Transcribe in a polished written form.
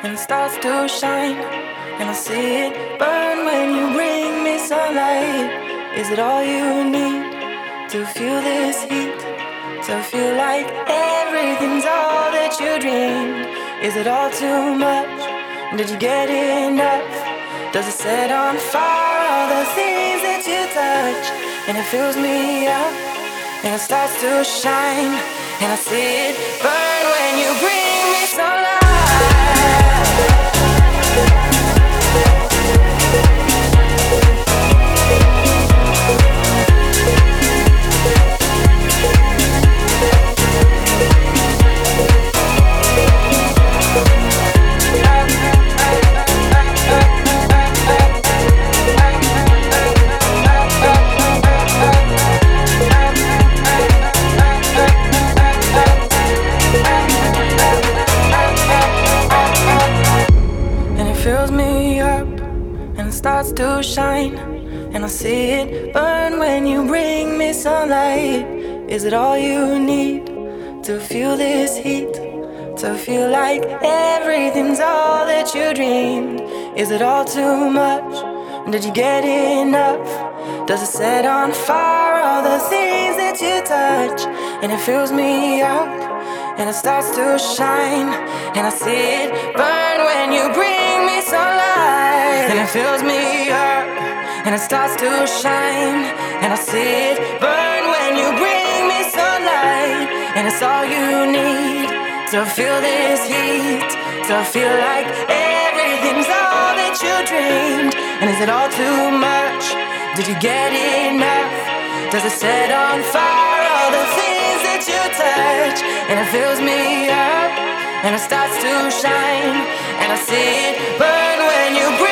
and it starts to shine, and I see it burn when you bring me sunlight. Is it all you need to feel this heat? To feel like everything's all that you dreamed? Is it all too much? Did you get enough? Does it set on fire all the things that you touch? And it fills me up, and it starts to shine, and I see it burn when you bring me sunlight. Fills me up and it starts to shine, and I see it burn when you bring me sunlight. Is it all you need to feel this heat? To feel like everything's all that you dreamed? Is it all too much? Did you get enough? Does it set on fire all the things that you touch? And it fills me up and it starts to shine, and I see it burn when you bring me sunlight. And it fills me up and it starts to shine, and I see it burn when you bring me sunlight. And it's all you need to feel this heat, to feel like everything's all that you dreamed. And is it all too much? Did you get enough? Does it set on fire all the things that you touch? And it fills me up and it starts to shine, and I see it burn when you breathe.